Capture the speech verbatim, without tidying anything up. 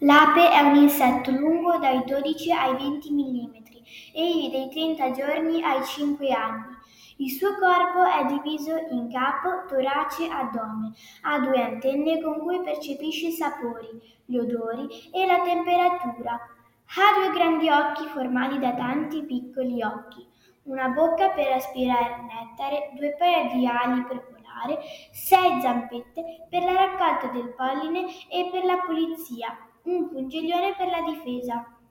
L'ape è un insetto lungo dai dodici ai venti millimetri e dai trenta giorni ai cinque anni. Il suo corpo è diviso in capo, torace e addome. Ha due antenne con cui percepisce i sapori, gli odori e la temperatura. Ha due grandi occhi formati da tanti piccoli occhi, una bocca per aspirare nettare, due paia di ali per volare, sei zampette per la raccolta del polline e per la pulizia, un pungiglione per la difesa.